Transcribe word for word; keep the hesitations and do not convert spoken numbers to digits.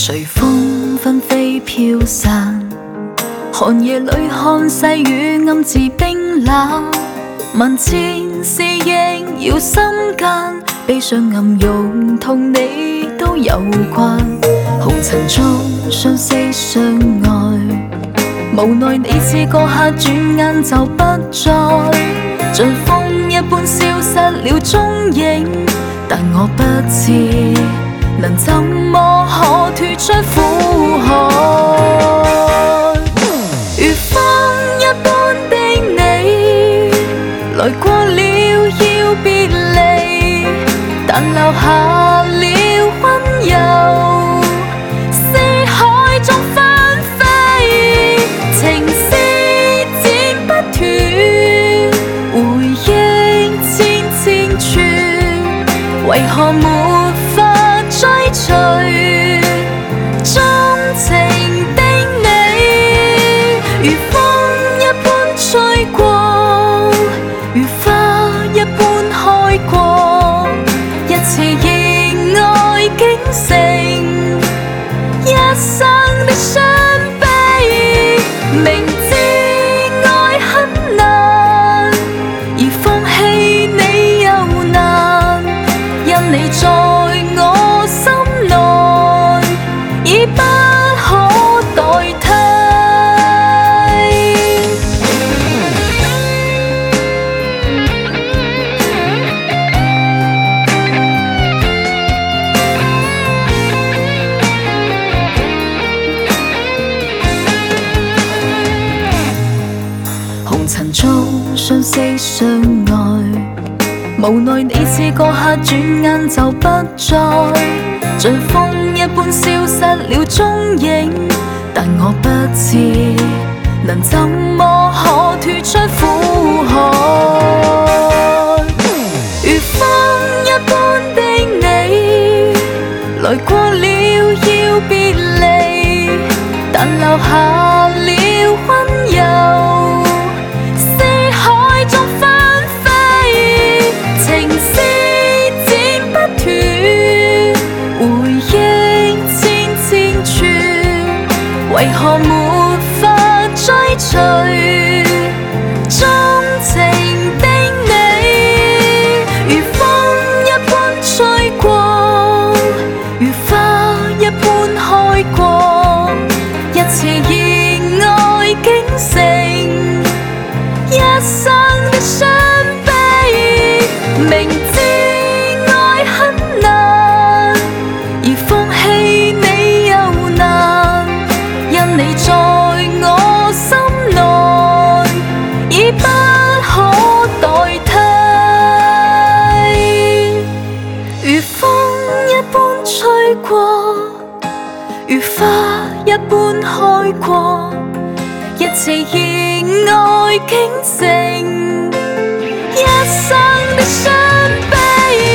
随风纷飞飘散，寒夜里看细雨暗自冰冷，万千思忆绕心间，悲伤暗涌同你都有關。紅塵中相識相愛，無奈你似過客，轉眼就不再，像風一般消失了蹤影。但我不知能怎麼可脫出苦海。如風一般的你，來過了要別離，但留下了溫柔，思海中紛飛，情絲剪不斷，回憶千千串，為何沒法追隨鍾情的你？如風一般吹過，如花一般開過，一次意愛竟成一生的傷悲。明知愛很難，而放棄你又難，因你在我心內已不可代替。紅塵中相識相愛，無奈你似過客，轉眼就不再，像風一般消失了蹤影。但我不知能怎麼可脫出苦海。如風一般的你，來過了要別離，但留下了溫柔，思海中紛飛，情絲剪不斷，回憶千千串，為何沒法追隨鍾情的你？如風一般吹過，如花一般開過，一次意愛竟成一生的傷悲。明知愛很難，而放棄你又難，因你在我心內已不可代替。如風一般吹過，如花一般開過，一次意愛竟成一生的傷悲。